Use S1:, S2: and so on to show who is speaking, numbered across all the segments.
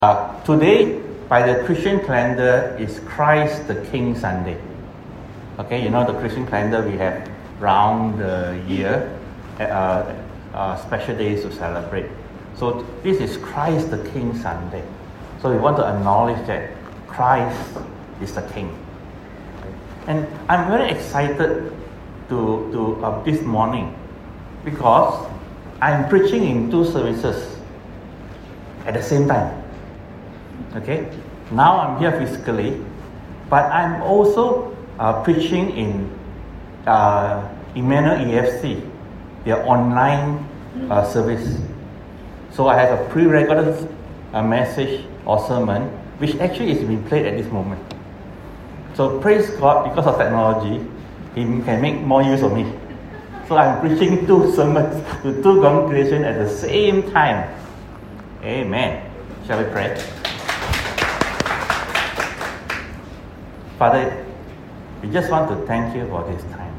S1: Today, by the Christian calendar, is Christ the King Sunday. Okay, you know the Christian calendar, we have round the year, special days to celebrate. So this is Christ the King Sunday. So we want to acknowledge that Christ is the King. And I'm very excited to this morning because I'm preaching in two services at the same time. Okay, now I'm here physically, but I'm also preaching in Emmanuel EFC, their online service. So I have a pre-recorded message or sermon, which actually is being played at this moment. So praise God, because of technology, He can make more use of me. So I'm preaching two sermons to two congregations at the same time. Amen. Shall we pray? Father, we just want to thank you for this time.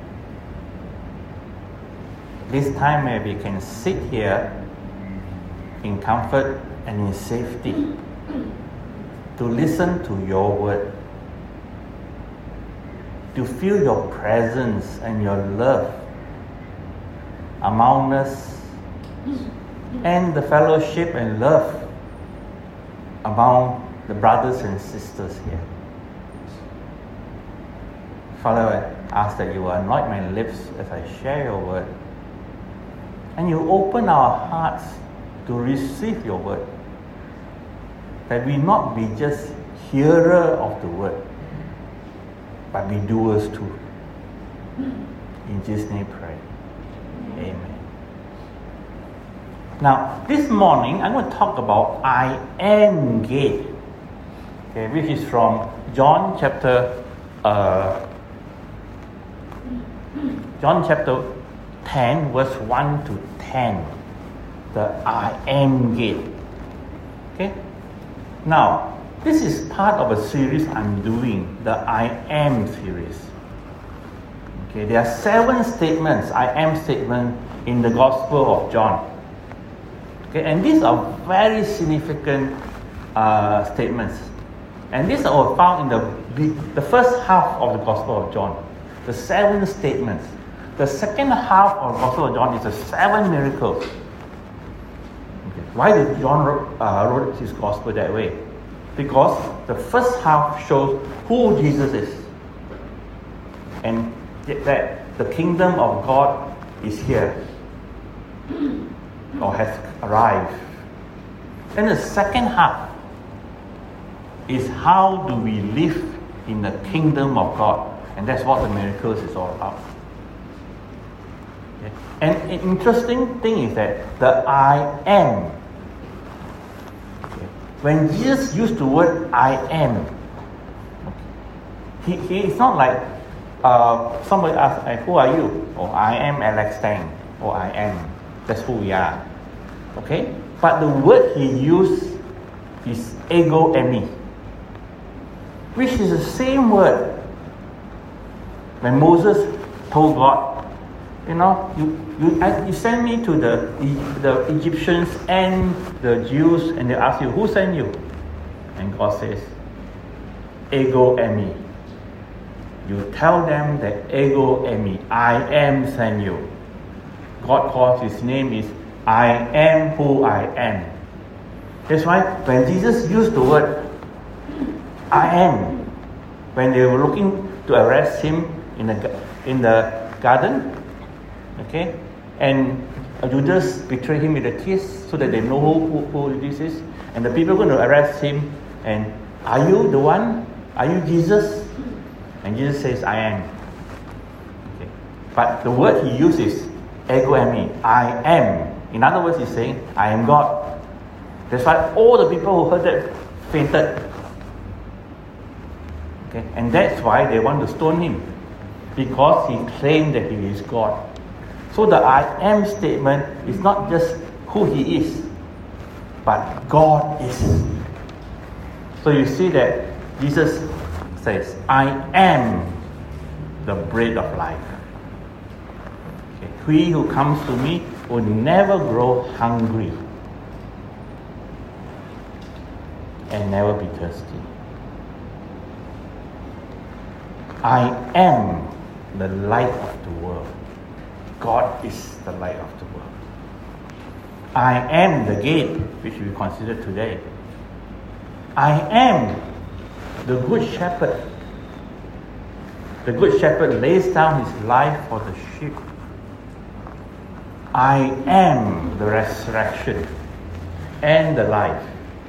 S1: This time where we can sit here in comfort and in safety to listen to your word, to feel your presence and your love among us, and the fellowship and love among the brothers and sisters here. Father, I ask that you anoint my lips as I share your word, and you open our hearts to receive your word, that we not be just hearer of the word, but be doers too. In Jesus' name pray. Amen. Now, this morning I'm going to talk about I am gate, okay, which is from John chapter 10, verse 1 to 10. The I am gate. Okay? Now, this is part of a series I'm doing, the I am series. Okay, there are 7 statements, I am statement in the Gospel of John. Okay, and these are very significant statements. And these are found in the first half of the Gospel of John. The 7 statements. The second half of the Gospel of John is the 7 miracles. Okay. Why did John wrote his Gospel that way? Because the first half shows who Jesus is, and that the kingdom of God is here, or has arrived. Then the second half is how do we live in the kingdom of God, and that's what the miracles is all about. Okay. And an interesting thing is that the I am, okay, when Jesus used the word I am, okay, he is not like somebody asks, who are you? Or I am Alex Tang, or I am. That's who we are. Okay? But the word he used is ego eimi, which is the same word when Moses told God, you send me to the Egyptians and the Jews, and they ask you, who sent you? And God says, ego eimi. You tell them that ego eimi, I am sent you. God calls his name is I am who I am. That's why when Jesus used the word I am, when they were looking to arrest him in the garden, okay, and Judas betrayed him with a kiss so that they know who this is, and the people are going to arrest him, and are you the one? Are you Jesus? And Jesus says, I am. Okay. But the word he uses, ego eimi, I am. In other words, he's saying, I am God. That's why all the people who heard that fainted. Okay. And that's why they want to stone him, because he claimed that he is God. So the I am statement is not just who he is, but God is. So you see that Jesus says, I am the bread of life. Okay. He who comes to me will never grow hungry. and never be thirsty. I am the light of the world. God is the light of the world. I am the gate, which we consider today. I am the good shepherd. The good shepherd lays down his life for the sheep. I am the resurrection and the life.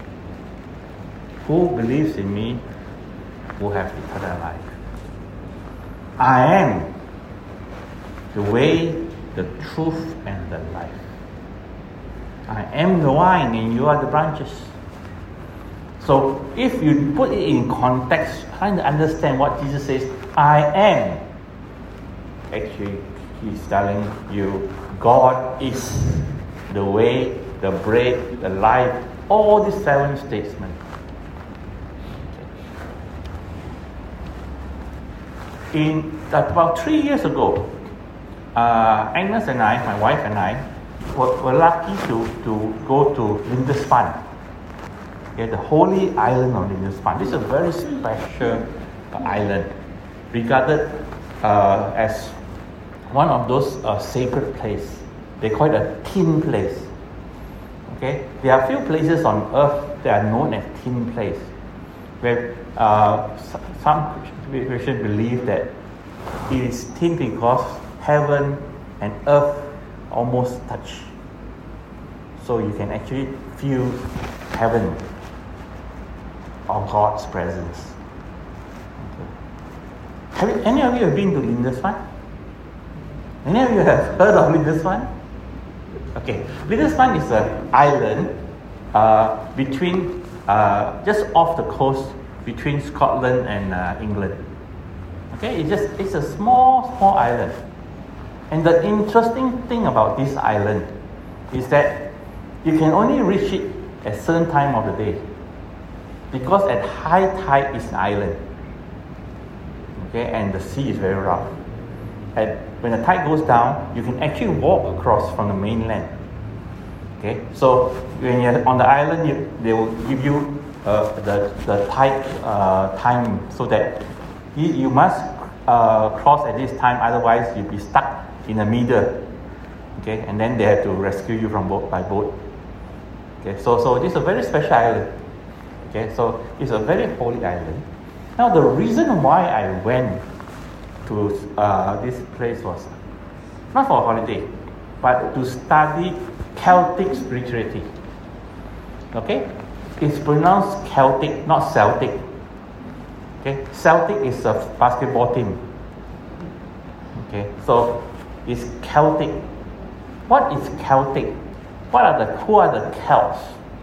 S1: Who believes in me will have eternal life. I am the way, the truth, and the life. I am the vine and you are the branches. So if you put it in context, trying to understand what Jesus says, I am, actually he's telling you God is the way, the bread, the life, all these 7 statements. In about 3 years ago, Agnes and I, my wife and I, were lucky to go to Lindisfarne, the holy island of Lindisfarne. This is a very special island, regarded as one of those sacred places. They call it a tin place. Okay, there are few places on earth that are known as tin place, where some Christians believe that it is tin because heaven and earth almost touch, so you can actually feel heaven or God's presence. Okay. Have any of you been to Lindisfarne? Any of you have heard of Lindisfarne? Okay, Lindisfarne is an island between just off the coast between Scotland and England. Okay, it's a small island. And the interesting thing about this island is that you can only reach it at certain time of the day, because at high tide is an island. Okay, and the sea is very rough. And when the tide goes down, you can actually walk across from the mainland. Okay, so when you're on the island, they will give you the tide time, so that you must cross at this time, otherwise you'll be stuck in the middle. Okay, and then they have to rescue you from by boat. Okay, so this is a very special island. Okay, so it's a very holy island. Now the reason why I went to this place was not for a holiday, but to study Celtic spirituality. Okay, it's pronounced Celtic, not Celtic. Okay, Celtic is a basketball team. Okay, so it's Celtic. What is Celtic? Who are the Celts?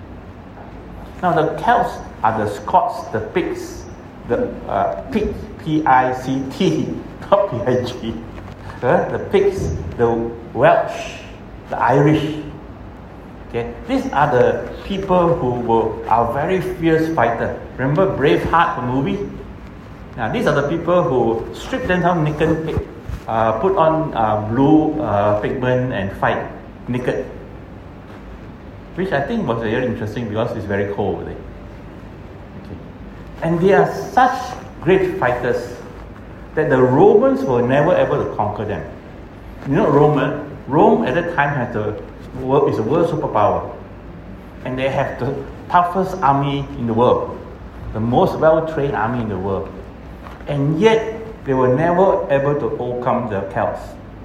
S1: Now the Celts are the Scots, the Picts, the Pict, P-I-C-T, not P-I-G. The Picts, the Welsh, the Irish. Okay, these are the people who are very fierce fighters. Remember Braveheart, the movie? Now these are the people who strip themselves naked, put on blue pigment and fight naked. Which I think was very interesting because it's very cold over there. Okay. And they are such great fighters that the Romans were never able to conquer them. You know, Rome at that time is a world superpower. And they have the toughest army in the world, the most well-trained army in the world. And yet, they were never able to overcome the Celts.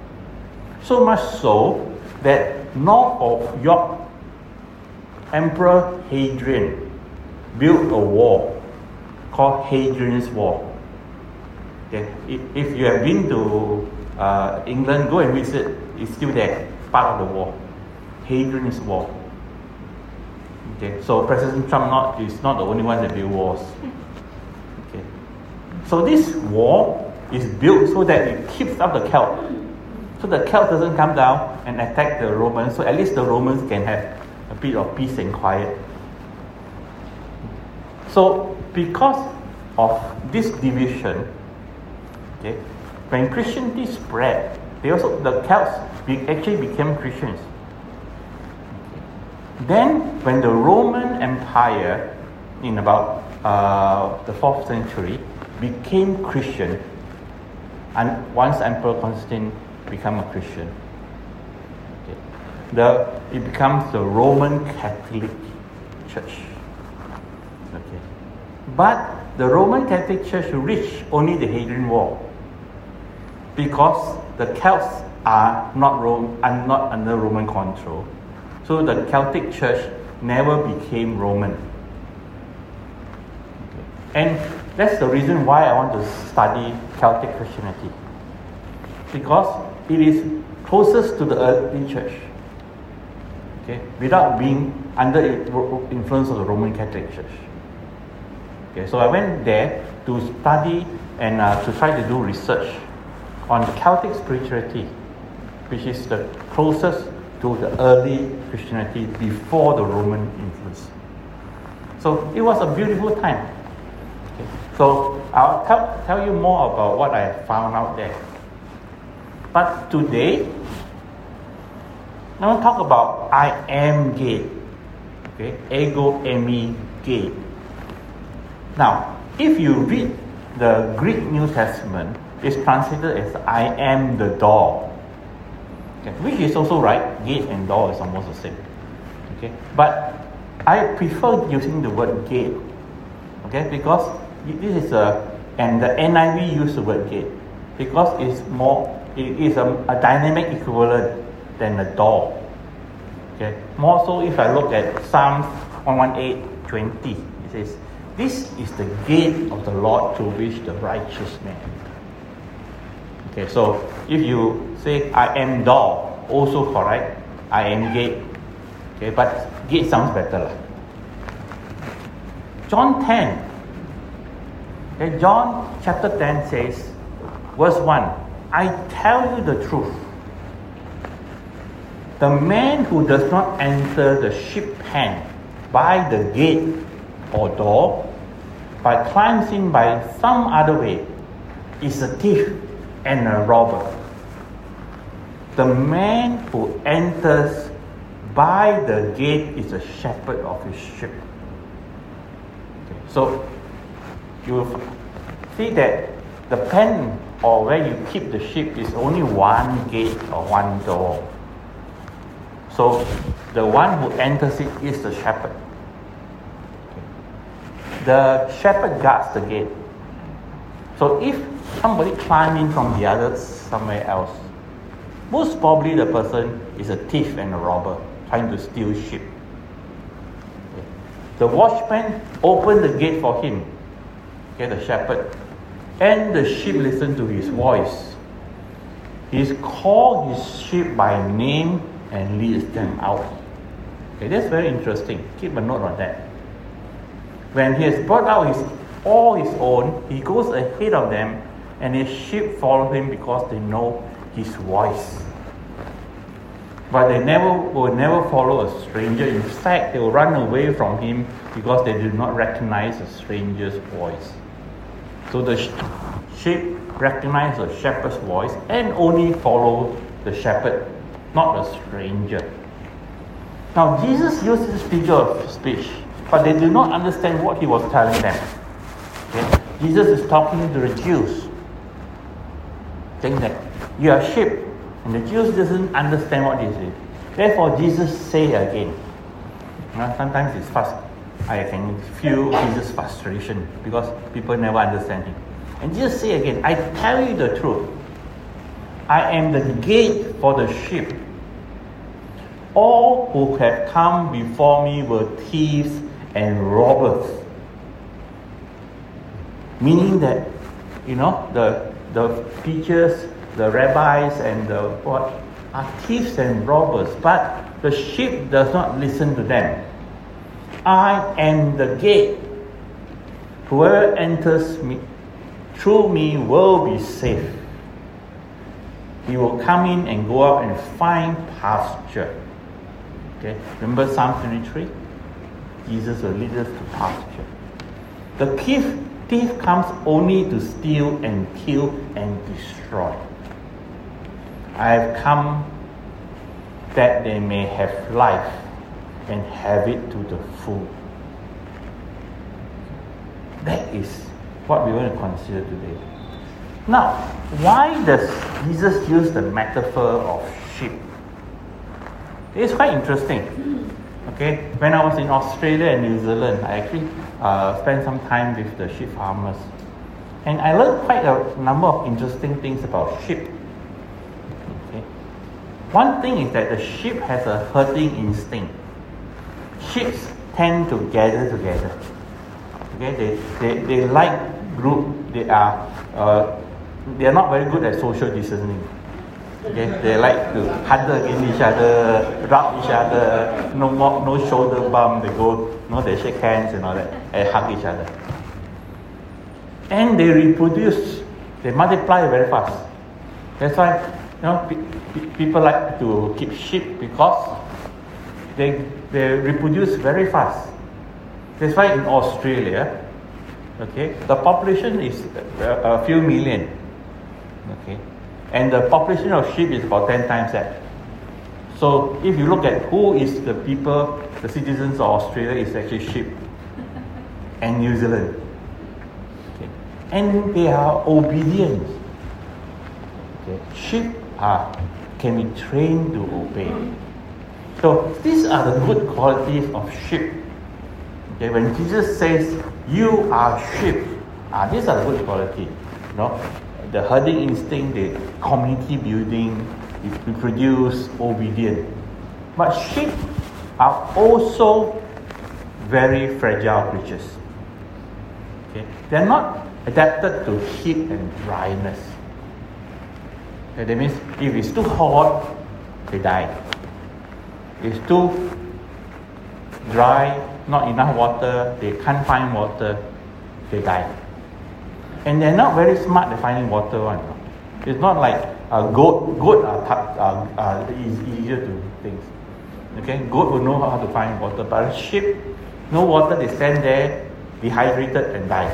S1: So much so that north of York, Emperor Hadrian built a wall called Hadrian's Wall. Okay. If you have been to England, go and visit. It's still there, part of the wall. Hadrian's Wall. Okay. So President Trump is not the only one that built walls. Okay. So this wall is built so that it keeps up the Celt. So the Celt doesn't come down and attack the Romans. So at least the Romans can have a bit of peace and quiet. So because of this division, okay, when Christianity spread, the Celts actually became Christians. Okay. Then when the Roman Empire in about the 4th century, became Christian, and once Emperor Constantine became a Christian, it becomes the Roman Catholic Church. Okay. But the Roman Catholic Church reached only the Hadrian Wall because the Celts are not under Roman control. So the Celtic Church never became Roman. Okay. And that's the reason why I want to study Celtic Christianity, because it is closest to the early church, okay, without being under influence of the Roman Catholic Church. Okay, so I went there to study and to try to do research on the Celtic spirituality, which is the closest to the early Christianity before the Roman influence. So it was a beautiful time. Okay. So I'll tell you more about what I found out there. But today, I want to talk about I am gay. Okay, ego eimi gay. Now, if you read the Greek New Testament, it's translated as I am the door. Okay, which is also right. Gate and door is almost the same. Okay, but I prefer using the word gate. Okay, because this is and the NIV use the word gate because it is a dynamic equivalent than the door. Okay, more so if I look at Psalms 118:20, it says, "This is the gate of the Lord to which the righteous man." Okay, so if you say I am door, also correct. I am gate. Okay, but gate sounds better. John 10. Okay, John chapter 10 says, verse 1, "I tell you the truth. The man who does not enter the sheep pen by the gate or door, but climbs in by some other way, is a thief and a robber. The man who enters by the gate is a shepherd of his sheep." Okay, so you will see that the pen or where you keep the sheep is only one gate or one door. So the one who enters it is the shepherd. Okay. The shepherd guards the gate. So if somebody climb in from the other somewhere else, most probably the person is a thief and a robber trying to steal sheep. Okay. The watchman opened the gate for him, okay, the shepherd, and the sheep listen to his voice. He calls his sheep by name and leads them out. Okay, that's very interesting. Keep a note on that. When he has brought out all his own, he goes ahead of them, and his sheep follow him because they know his voice. But they will never follow a stranger. In fact, they will run away from him because they do not recognize a stranger's voice. So the sheep recognize the shepherd's voice and only follow the shepherd, not a stranger. Now, Jesus used this figure of speech, but they do not understand what he was telling them. Okay? Jesus is talking to the Jews, saying that you are sheep, and the Jews doesn't understand what this is. Therefore, Jesus say again. Now, sometimes it's fast. I can feel Jesus' frustration because people never understand him. And Jesus say again, "I tell you the truth. I am the gate for the sheep. All who have come before me were thieves and robbers." Meaning that, the teachers, the rabbis, and the what are thieves and robbers, but the sheep does not listen to them. I am the gate. Whoever enters me through me will be safe. He will come in and go out and find pasture. Okay, remember Psalm 23? Jesus will lead us to pasture. The thief comes only to steal and kill and destroy. I have come that they may have life and have it to the full. That is what we want to consider today. Now, why does Jesus use the metaphor of sheep? It's quite interesting. Okay, when I was in Australia and New Zealand, I actually spent some time with the sheep farmers. And I learned quite a number of interesting things about sheep. Okay. One thing is that the sheep has a herding instinct. Sheep tend to gather together. Okay, they like group. They are not very good at social distancing. Okay, they like to huddle against each other, rub each other, no shoulder bump. They go, they shake hands and all that, and hug each other. And they reproduce, they multiply very fast. That's why, people like to keep sheep because they reproduce very fast. That's why in Australia, okay, the population is a few million. Okay, and the population of sheep is about 10 times that. So if you look at who is the people, the citizens of Australia, is actually sheep and New Zealand. Okay. And they are obedient. Okay. Sheep can be trained to obey. So these are the good qualities of sheep. Okay. When Jesus says, "You are sheep," these are the good qualities. The herding instinct, the community building, we produce obedient. But sheep are also very fragile creatures. Okay? They're not adapted to heat and dryness. Okay? That means if it's too hot, they die. If it's too dry, not enough water, they can't find water, they die. And they're not very smart at finding water one. It's not like a goat. Goat are easier to things. Okay, goat will know how to find water, but a sheep, no water, they stand there dehydrated and die.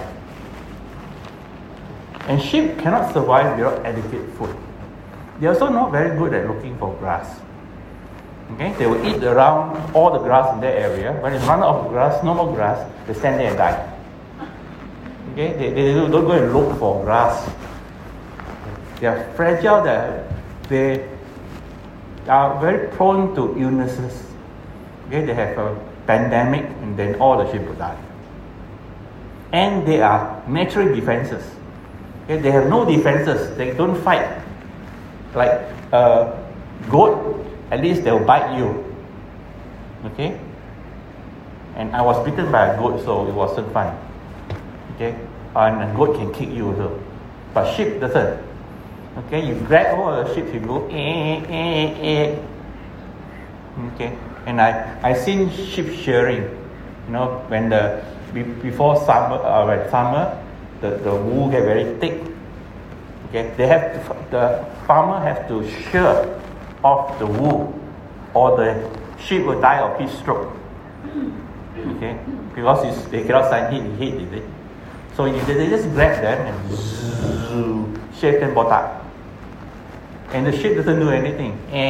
S1: And sheep cannot survive without adequate food. They're also not very good at looking for grass. Okay, they will eat around all the grass in their area. When it's run out of grass, no more grass, they stand there and die. Okay, they don't go and look for grass. They are fragile. They are very prone to illnesses. Okay, they have a pandemic and then all the sheep will die. And they are natural defenses. Okay, they have no defenses. They don't fight. Like a goat, at least they will bite you. Okay? And I was bitten by a goat, so it wasn't fun. Okay, and a goat can kick you also, but sheep doesn't. Okay, you grab all the sheep, you go eh. Okay, and I seen sheep shearing. When before summer, when summer, the wool get very thick. Okay, the farmer has to shear off the wool, or the sheep will die of heat stroke. Okay, because they cannot stand heat, is it? So they just grab them and shave them botak. And the sheep doesn't do anything.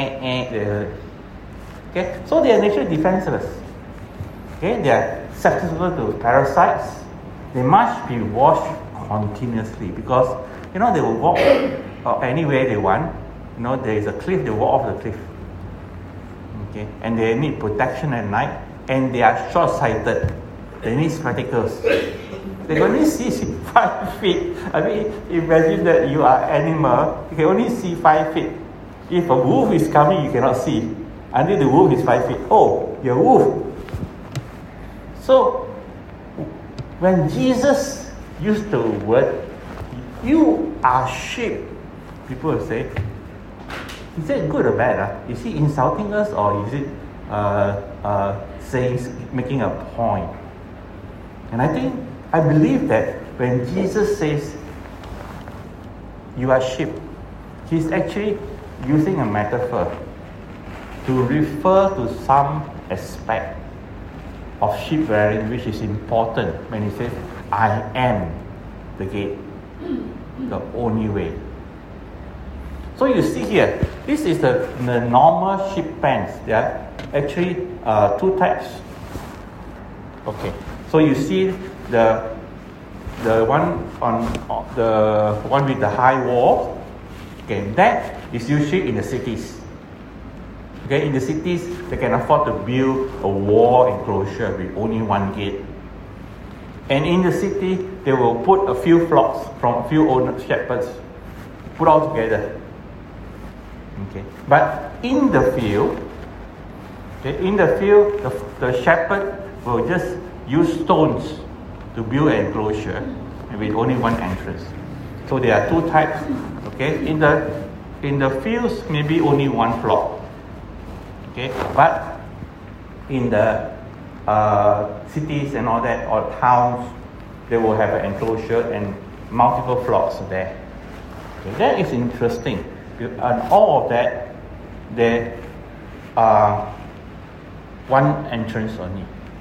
S1: Okay, so they are naturally defenseless. Okay, they are susceptible to parasites. They must be washed continuously because they will walk anywhere they want. There is a cliff, they walk off the cliff. Okay, and they need protection at night, and they are short-sighted. They need spectacles. They only see 5 feet. I mean, imagine that you are an animal, you can only see 5 feet. If a wolf is coming, you cannot see until the wolf is 5 feet. Oh, you're a wolf. So, when Jesus used the word, "You are sheep," people will say, is it good or bad? Is he insulting us, or is it making a point? And I believe that when Jesus says, "You are sheep," he's actually using a metaphor to refer to some aspect of sheep rearing which is important when he says, "I am the gate, the only way." So you see here, this is the normal sheep pens. There are actually 2 types. Okay, so you see the the one on the one with the high wall. Okay, that is usually in the cities. Okay, in the cities, they can afford to build a wall enclosure with only one gate. And in the city, they will put a few flocks from a few owners, shepherds, put all together. Okay, but in the field, the shepherd will just use stones to build an enclosure with only one entrance. So there are two types. Okay, in the fields, maybe only one flock. Okay, but in the cities and all that, or towns, they will have an enclosure and multiple flocks there. Okay, that is interesting. And all of that, there are one entrance only.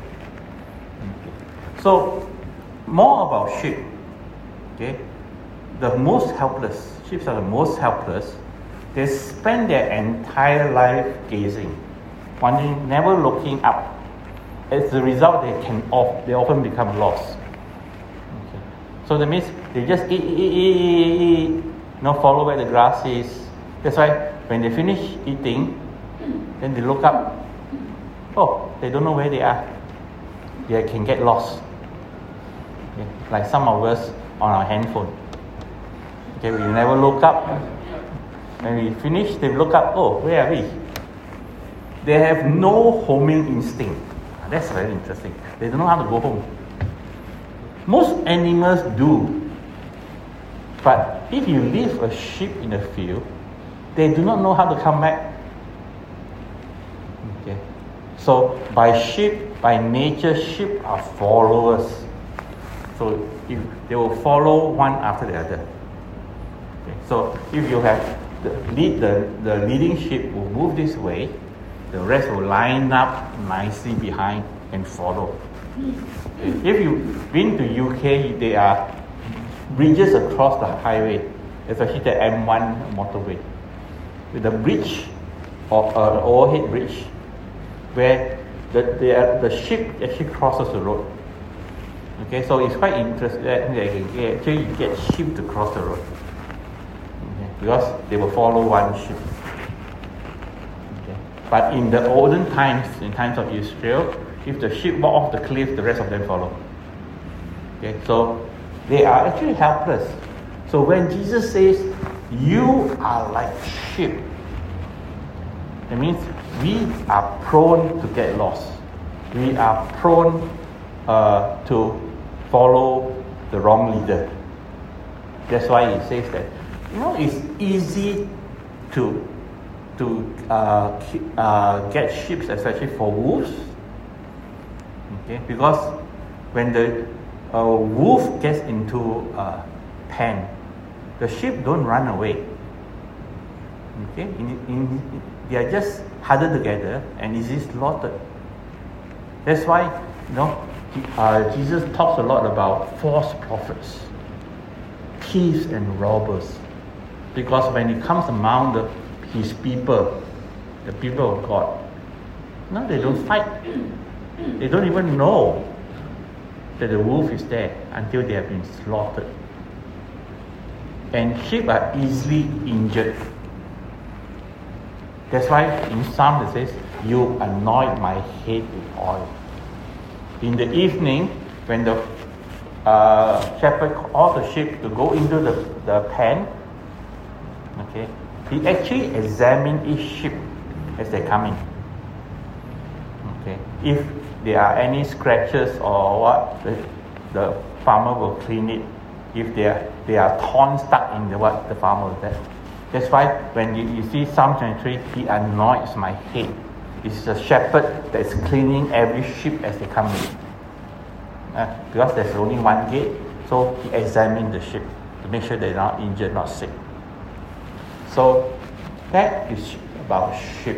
S1: Okay. So, more about sheep. Okay, the most helpless. Sheep are the most helpless. They spend their entire life gazing, wondering, never looking up. As a result, they often become lost. Okay. So that means they just eat, follow where the grass is. That's why when they finish eating, then they look up. Oh, they don't know where they are. They can get lost. Okay. Like some of us on our handphone. Okay, we never look up. When we finish, they look up. Oh, where are we? They have no homing instinct. That's very interesting. They don't know how to go home. Most animals do. But if you leave a sheep in the field, they do not know how to come back. Okay. So by nature, sheep are followers. So they will follow one after the other. Okay. So if you have the leading sheep will move this way, the rest will line up nicely behind and follow. Okay. If you've been to UK, there are bridges across the highway, especially the M1 motorway, with a bridge or an overhead bridge where the ship actually crosses the road. Okay, so it's quite interesting that actually you get sheep to cross the road. Okay, because they will follow one ship. Okay. But in the olden times, in times of Israel, if the sheep walk off the cliff, the rest of them follow. Okay, so they are actually helpless. So when Jesus says, "You are like sheep," that means we are prone to get lost. We are prone to follow the wrong leader. That's why he says that, it's easy to get sheep, especially for wolves. Okay, because when the wolf gets into a pen, the sheep don't run away. Okay, they are just huddled together and easily slaughtered. That's why, Jesus talks a lot about false prophets, thieves and robbers, because when he comes among his people, the people of God, they don't fight. They don't even know that the wolf is there until they have been slaughtered. And sheep are easily injured. That's why in Psalm it says, "You anoint my head with oil." In the evening, when the shepherd calls the sheep to go into the pen, okay, he actually examines each sheep as they come in. Okay, if there are any scratches or what, the farmer will clean it. If there are thorns stuck in the farmer will do. That's why when you see Psalm 23, he anoints my head. It's the shepherd that is cleaning every sheep as they come in. Because there's only one gate, so he examines the sheep to make sure they're not injured, not sick. So that is about sheep.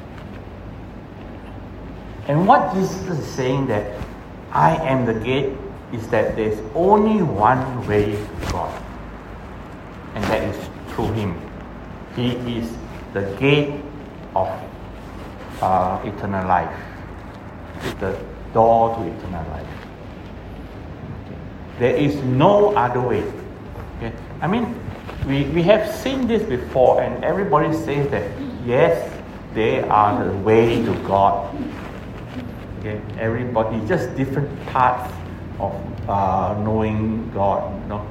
S1: And what Jesus is saying that I am the gate is that there's only one way to God, and that is through him. He is the gate of eternal life. It's the door to eternal life. Okay. There is no other way. Okay? I mean, we have seen this before, and everybody says that yes, they are the way to God. Okay? Everybody, just different parts of knowing God.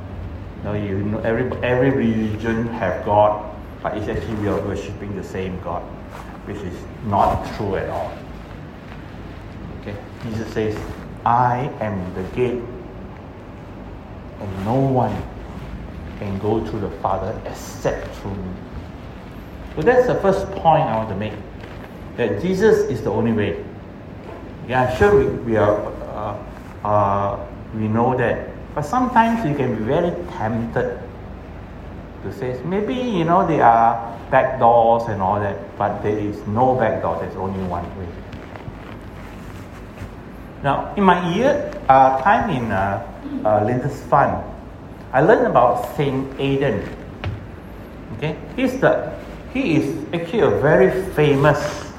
S1: Every religion have God, but it's actually we are worshiping the same God, which is not true at all. Okay? Jesus says, I am the gate, and no one can go to the Father except through me. So that's the first point I want to make, that Jesus is the only way. Yeah, sure, we know that, but sometimes you can be very tempted to say, maybe, there are back doors and all that, but there is no back door, there's only one way. Now, in my time in Lindisfarne, I learned about Saint Aidan. Okay, he is actually a very famous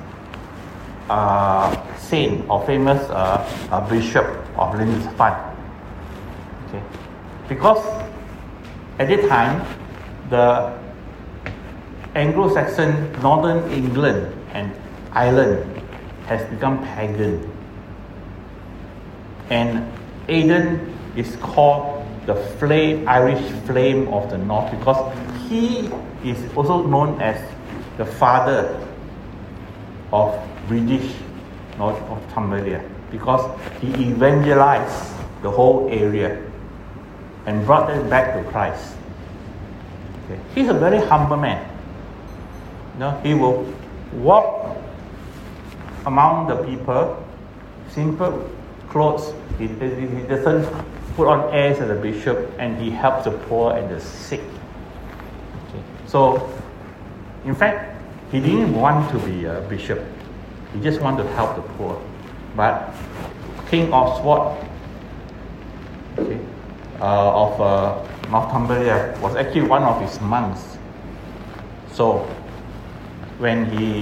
S1: saint or famous bishop of Lindisfarne. Okay, because at that time the Anglo-Saxon Northern England and Ireland has become pagan. And Aidan is called the Irish flame of the north, because he is also known as the father of British Northumbria, because he evangelized the whole area and brought them back to Christ. Okay. He's a very humble man. He will walk among the people, simple clothes. He doesn't put on airs as a bishop, and he helps the poor and the sick. Okay. So, in fact, he didn't want to be a bishop. He just wanted to help the poor. But King Oswald, okay, of Northumbria was actually one of his monks. So, when he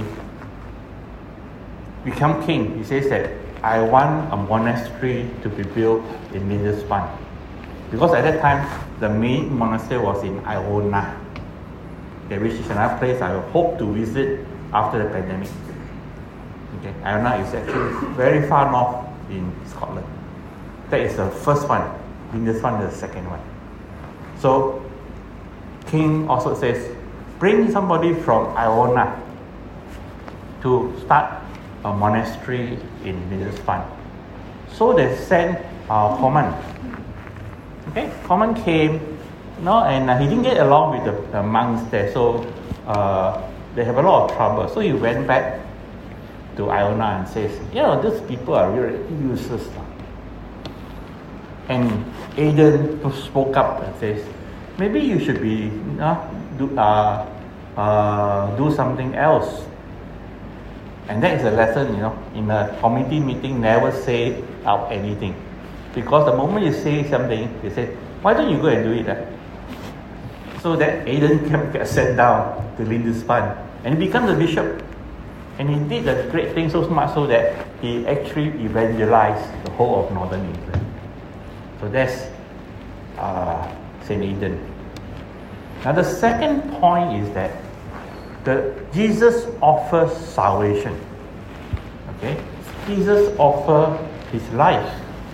S1: became king, he says that I want a monastery to be built in Lindisfarne, because at that time the main monastery was in Iona, which is another place I hope to visit after the pandemic. Okay, Iona is actually very far north in Scotland. That is the first one. Lindisfarne is the second one. So King also says, bring somebody from Iona to start a monastery in Lindisfarne. So they sent Comyn. Okay, Comyn came, and he didn't get along with the monks there, so they have a lot of trouble. So he went back to Iona and says, these people are really useless. And Aidan spoke up and says, maybe you should be do something else. And that is a lesson, in a committee meeting, never say out anything. Because the moment you say something, they say, why don't you go and do it? So that Aidan gets sent down to Lindisfarne, and he becomes a bishop. And he did a great thing so much so that he actually evangelized the whole of Northern England. So that's Saint Aidan. Now the second point is that Jesus offers salvation. Okay? Jesus offers his life.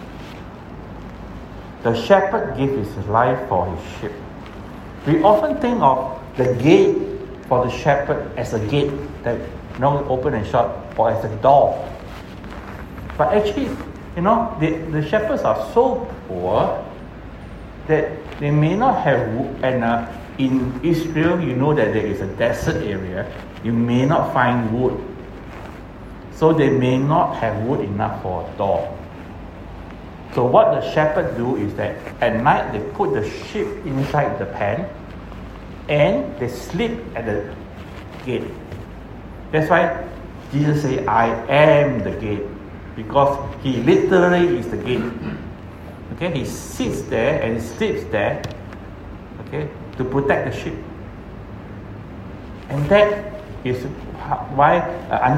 S1: The shepherd gives his life for his sheep. We often think of the gate for the shepherd as a gate that open and shut, or as a door. But actually, the shepherds are so poor that they may not have wood, and in Israel, that there is a desert area. You may not find wood. So they may not have wood enough for a door. So what the shepherds do is that at night they put the sheep inside the pen and they sleep at the gate. That's why Jesus said, I am the gate, because he literally is the gate. Okay, he sits there and sleeps there, okay, to protect the sheep. And that is why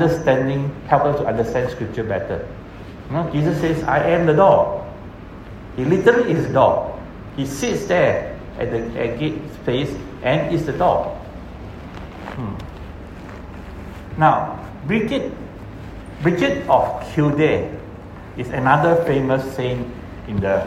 S1: understanding helps us to understand Scripture better. Jesus says, I am the door. He literally is the door. He sits there at the gate space and is the door. Now, Bridget of Kildare is another famous saint in the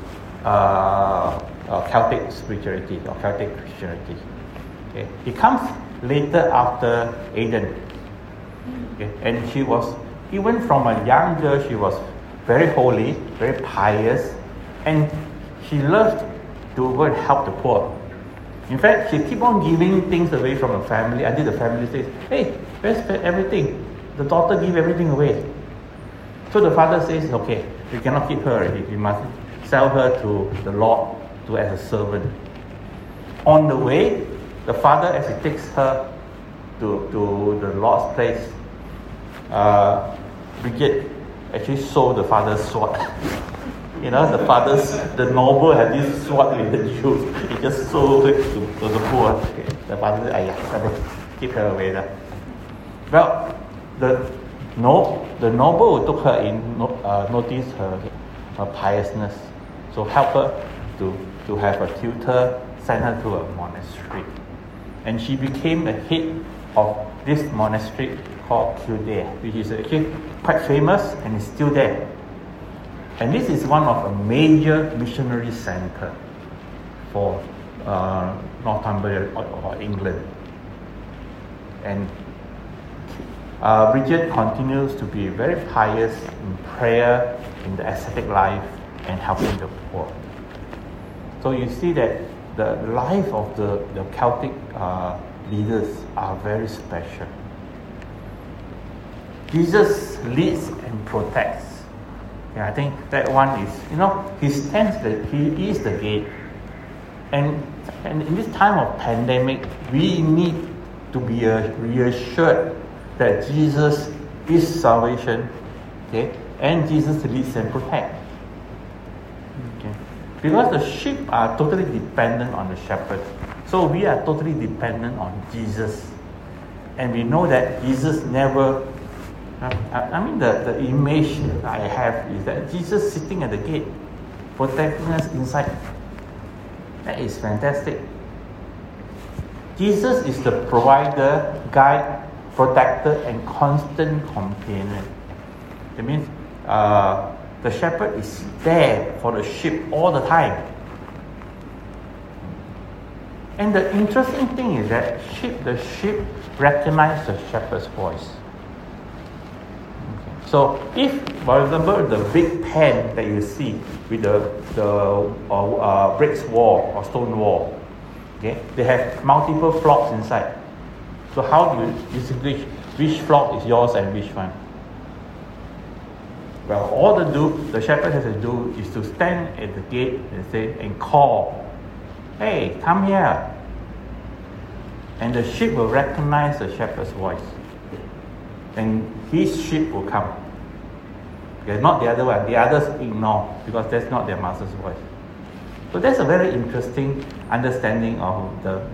S1: Celtic spirituality or Celtic Christianity. Okay. He comes later after Aidan. Okay. And she was, even from a young girl, she was very holy, very pious, and she loved to go and help the poor. In fact, she keep on giving things away from the family until the family says, hey, where's everything? The daughter give everything away. So the father says, okay, we cannot keep her already. We must sell her to the Lord as a servant. On the way, the father, as he takes her to the Lord's place, Bridget actually sold the father's sword. You know, the noble had this sword with the Jews. He just sold it to the poor. Okay. The father said, keep her away there. Well, the noble who took her in noticed her piousness. So help her to have a tutor, send her to a monastery. And she became the head of this monastery called Kildare, which is actually quite famous and is still there. And this is one of a major missionary center for Northumbria or England. And Bridget continues to be very pious in prayer, in the ascetic life, and helping the poor. So you see that the life of the Celtic leaders are very special. Jesus leads and protects. Yeah, I think that one is, he stands that he is the gate. And in this time of pandemic, we need to be reassured that Jesus is salvation, okay, and Jesus leads and protects. Okay. Because the sheep are totally dependent on the shepherd. So we are totally dependent on Jesus. And we know that Jesus never, the image I have is that Jesus sitting at the gate, protecting us inside. That is fantastic. Jesus is the provider, guide, protector, and constant companion. That means the shepherd is there for the sheep all the time. And the interesting thing is that the sheep recognize the shepherd's voice. Okay. So if, for example, the big pen that you see with the bricks wall or stone wall, okay, they have multiple flocks inside. So how do you distinguish which flock is yours and which one? Well, all the shepherd has to do is to stand at the gate and call, hey, come here. And the sheep will recognize the shepherd's voice. And his sheep will come. Okay, not the other one. The others ignore because that's not their master's voice. So that's a very interesting understanding of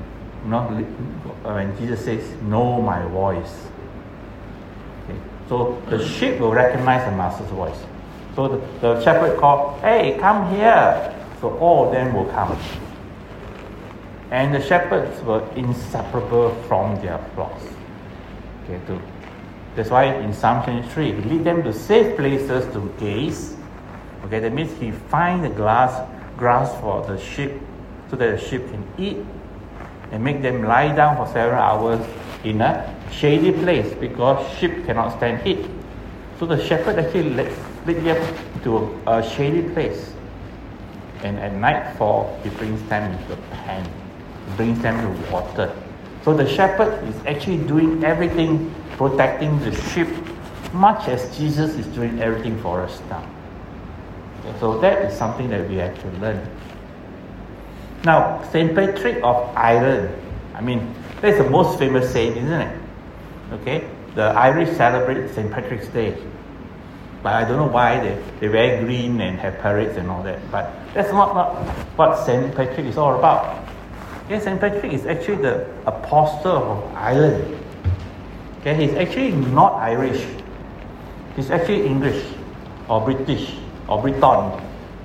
S1: when Jesus says, know my voice. Okay. So the sheep will recognize the master's voice. So the shepherd called, hey, come here. So all of them will come. And the shepherds were inseparable from their flocks. Okay, that's why in Psalm 23, he lead them to safe places to gaze. Okay, that means he find the grass for the sheep so that the sheep can eat, and make them lie down for several hours in a shady place because sheep cannot stand heat. So the shepherd actually lead them to a shady place. And at nightfall, he brings them into the pen. He brings them to water. So the shepherd is actually doing everything, protecting the sheep, much as Jesus is doing everything for us now. Okay, so that is something that we have to learn. Now, St. Patrick of Ireland, that's the most famous saint, isn't it? Okay, the Irish celebrate St. Patrick's Day. But I don't know why they wear green and have parades and all that. But that's not what St. Patrick is all about. Okay, St. Patrick is actually the apostle of Ireland. Okay, he's actually not Irish. He's actually English or British or Briton.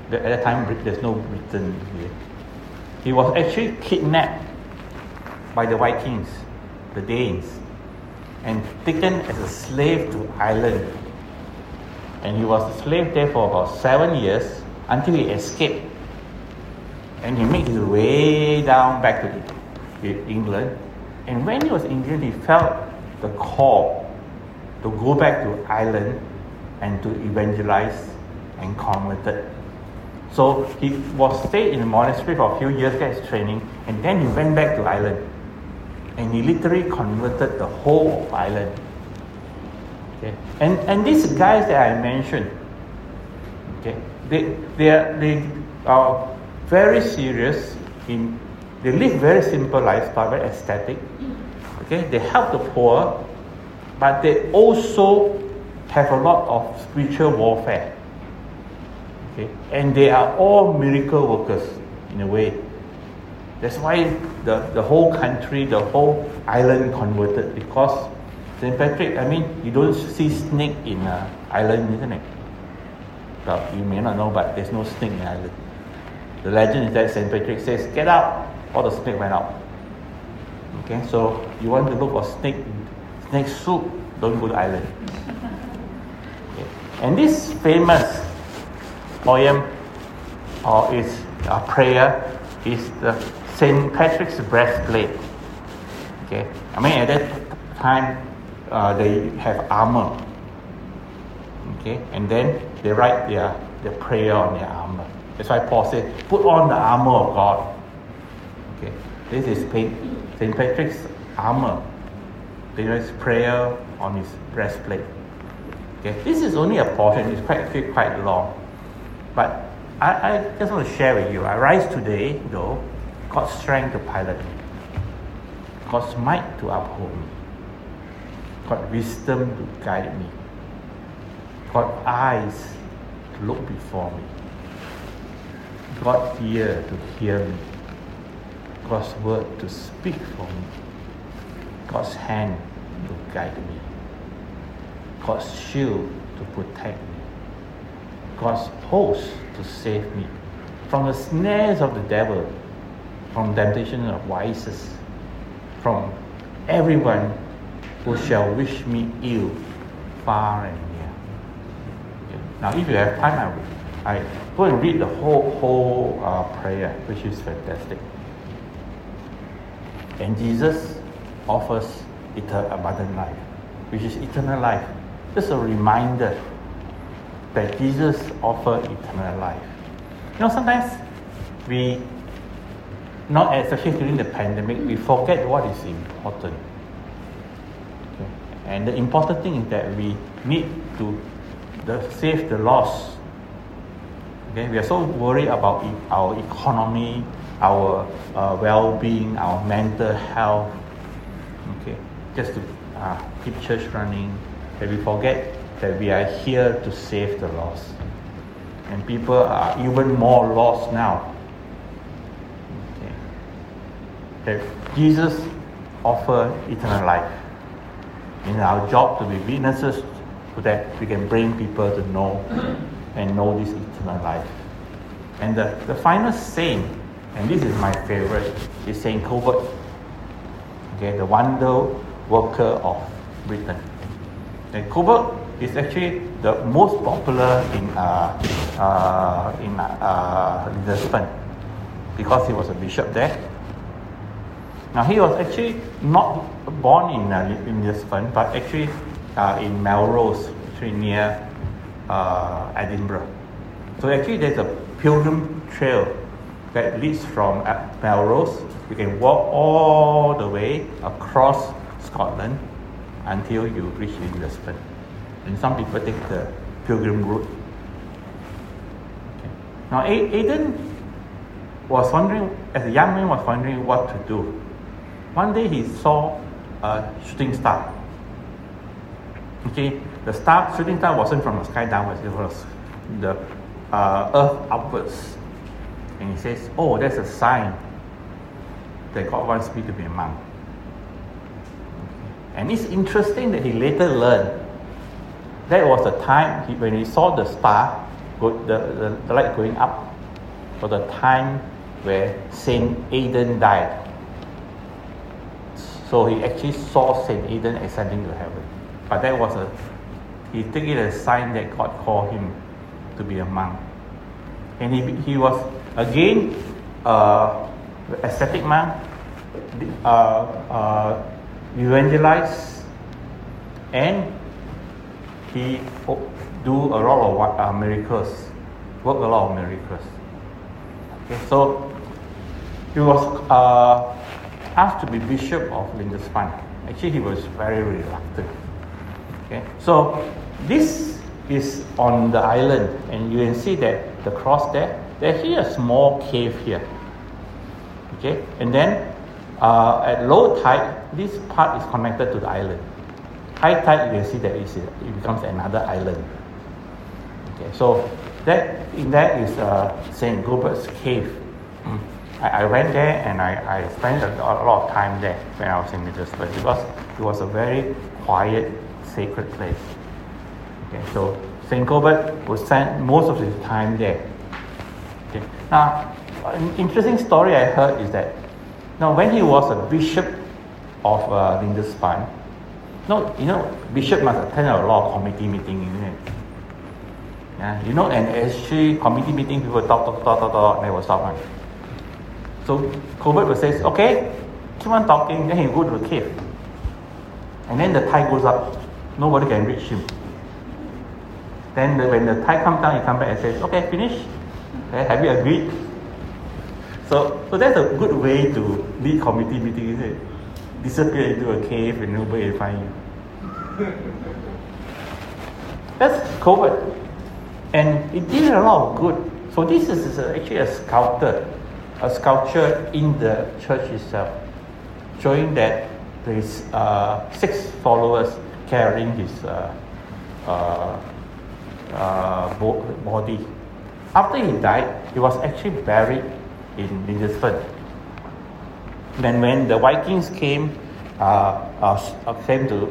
S1: At that time, there's no Britain here. He was actually kidnapped by the Vikings, the Danes, and taken as a slave to Ireland. And he was a slave there for about 7 years until he escaped. And he made his way down back to England. And when he was in England, he felt the call to go back to Ireland and to evangelize and converted. So he was stayed in the monastery for a few years, get his training, and then he went back to Ireland. And he literally converted the whole of Ireland. Okay? And these guys that I mentioned, okay, they are very serious they live very simple lifestyle, very aesthetic. Okay, they help the poor, but they also have a lot of spiritual warfare. Okay, and they are all miracle workers in a way. That's why the whole country, the whole island converted, because St. Patrick, you don't see snake in Ireland, isn't it? Well, you may not know, but there's no snake in Ireland. The legend is that St. Patrick says, "Get out!" All the snake went out. Okay, so you want to look for snake soup, don't go to Ireland. Okay. And this famous poem or is a prayer is the St. Patrick's breastplate. Okay, at that time they have armor. Okay, and then they write their prayer on their armor. That's why Paul said, "Put on the armor of God." Okay, this is St. Patrick's armor. There is prayer on his breastplate. Okay, this is only a portion. It's quite long, but I just want to share with you. I rise today, though, got strength to pilot me, got might to uphold me, got wisdom to guide me, got eyes to look before me, God's ear to hear me, God's word to speak for me, God's hand to guide me, God's shield to protect me, God's host to save me from the snares of the devil, from temptation of vices, from everyone who shall wish me ill, far and near. Okay. Now, if you have time, I go and read the whole prayer, which is fantastic. And Jesus offers abundant life, which is eternal life. Just a reminder that Jesus offers eternal life. Sometimes we, not especially during the pandemic, we forget what is important. Okay? And the important thing is that we need to save the lost. Okay? We are so worried about our economy, our well-being, our mental health. Okay, just to keep church running, that we forget that we are here to save the lost. And people are even more lost now. Okay. That Jesus offers eternal life. And our job to be witnesses so that we can bring people to know and know this eternal life. And the final saint, and this is my favorite, is Saint Colbert. Okay, the wonder worker of Britain. And Colbert is actually the most popular in Lisbon because he was a bishop there. Now he was actually not born in Lisbon, but actually in Melrose, actually near Edinburgh. So actually there's a pilgrim trail that leads from Melrose. You can walk all the way across Scotland until you reach Lisbon. And some people take the pilgrim route. Okay. Now Aidan was wondering, as a young man, was wondering what to do. One day he saw a shooting star. Okay, the shooting star wasn't from the sky downwards, it was the earth upwards. And he says, "Oh, that's a sign that God wants me to be a monk." Okay. And it's interesting that he later learned that was the time when he saw the star, the light going up for the time where Saint Aidan died. So he actually saw Saint Aidan ascending to heaven. But that was he took it as a sign that God called him to be a monk. And he was again ascetic monk, evangelized, and he do a lot of miracles, work a lot of miracles. Okay, so he was asked to be bishop of Lindisfarne. Actually, he was very reluctant. Okay, so this is on the island, and you can see that the cross there. There's here a small cave here. Okay, and then at low tide, this part is connected to the island. High tide, you can see that it becomes another island. Okay, so that is St. Gilbert's Cave. I went there and I spent a lot of time there when I was in Middlesbrough because it was a very quiet, sacred place. Okay, so St. Gilbert would spend most of his time there. Okay. Now, an interesting story I heard is that when he was a bishop of Lindisfarne, bishop must attend a lot of committee meetings, isn't it? Yeah, and actually committee meeting, people talk, they will stop. So Colbert will say, okay, keep on talking, then he go to the cave. And then the tide goes up, nobody can reach him. Then when the tide comes down, he comes back and says, okay, finish. Okay, have you agreed? So that's a good way to lead committee meetings, isn't it? Disappear into a cave and nobody will find you. That's Colbert. And it did a lot of good. So this is actually a sculpture in the church itself, showing that there is 6 followers carrying his body. After he died, he was actually buried in Lindisfarne. Then when the Vikings came to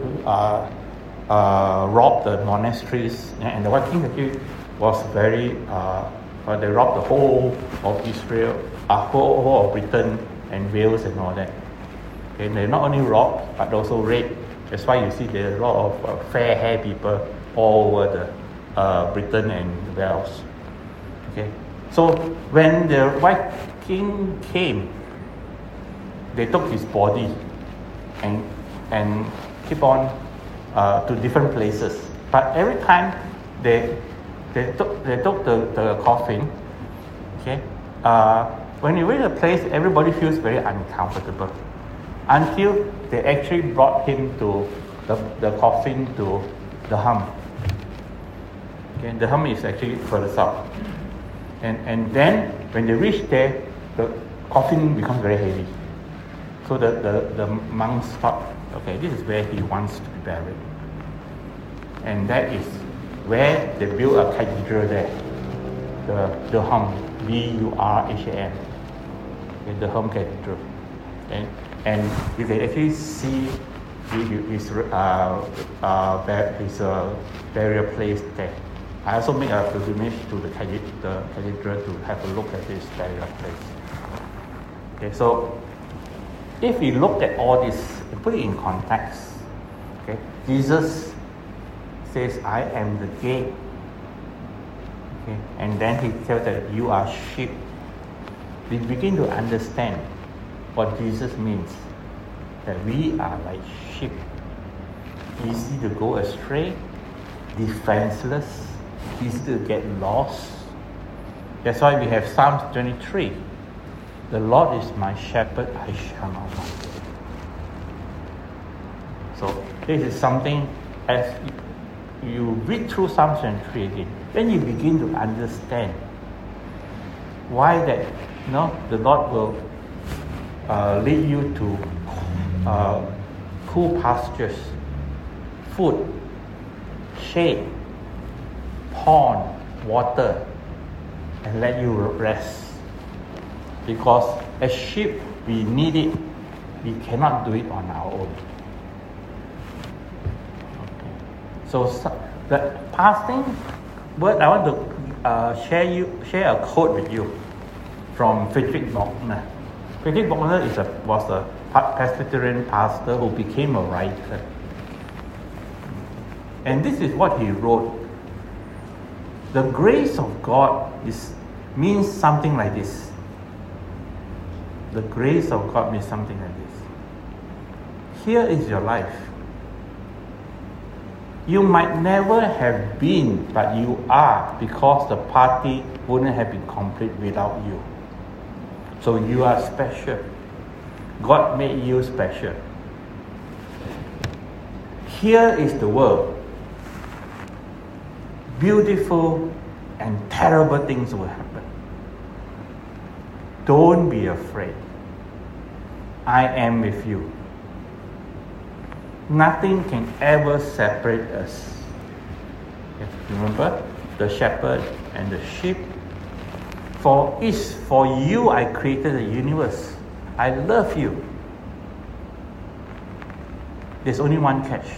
S1: rob the monasteries, and the Vikings actually was very, they robbed the whole of Israel, whole of Britain and Wales and all that. Okay, they not only robbed, but also raped. That's why you see there are a lot of fair hair people all over the Britain and Wales. Okay, so when the Viking came, they took his body and keep on to different places. But every time they took the coffin, okay, when you reach a place, everybody feels very uncomfortable until they actually brought him to the coffin to the Hum. Okay, the Hum is actually further south. And then when they reach there, the coffin becomes very heavy. So the monks thought, okay, this is where he wants to be buried. And that is where they built a cathedral there, the Durham, Burham, okay, the Durham Cathedral. And you can actually see his burial place there. I also make a pilgrimage to the cathedral to have a look at this burial place. Okay, so if we look at all this and put it in context, okay, Jesus says, I am the gate. Okay, and then he tells that you are sheep. We begin to understand what Jesus means, that we are like sheep, easy to go astray, defenseless, easy to get lost. That's why we have Psalms 23. The Lord is my shepherd, I shall not want. So this is something, as you read through Psalms 23 again, then you begin to understand why that the Lord will lead you to cool pastures, food, shade, pond, water, and let you rest. Because as sheep, we need it. We cannot do it on our own. Okay. So the fasting word I want to share a quote with you from Friedrich Buechner. Friedrich Buechner was a Presbyterian pastor who became a writer. And this is what he wrote. The grace of God means something like this. The grace of God means something like this. Here is your life. You might never have been, but you are, because the party wouldn't have been complete without you. So you are special. God made you special. Here is the world. Beautiful and terrible things will happen. Don't be afraid. I am with you. Nothing can ever separate us. Remember the shepherd and the sheep? For you I created the universe. I love you. There's only one catch.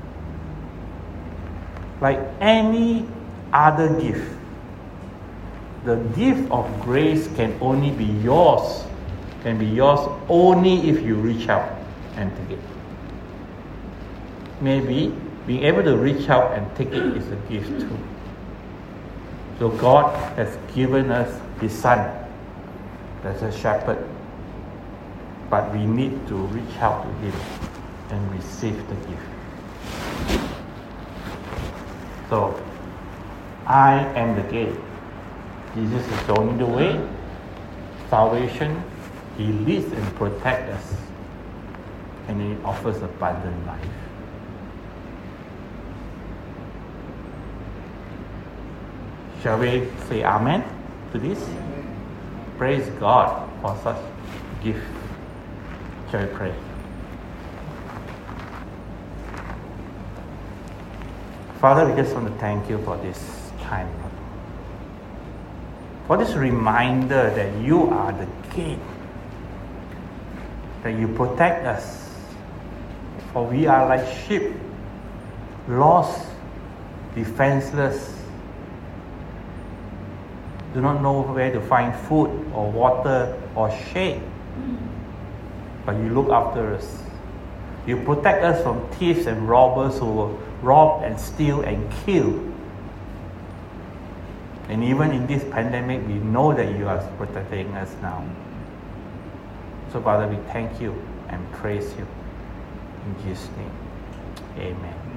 S1: Like any other gift, the gift of grace can only be yours. Can be yours only if you reach out and take it. Maybe being able to reach out and take it is a gift too. So God has given us His Son as a shepherd, but we need to reach out to Him and receive the gift. So, I am the gate. Jesus is showing the way. Salvation, He leads and protects us, and He offers abundant life. Shall we say Amen to this? Praise God for such gift. Shall we pray? Father, we just want to thank you for this time, Lord. For this reminder that you are the gate, that you protect us. For we are like sheep, lost, defenseless, do not know where to find food or water or shade. But you look after us. You protect us from thieves and robbers who will rob and steal and kill. And even in this pandemic, we know that you are protecting us now. So Father, we thank you and praise you. In Jesus' name, amen.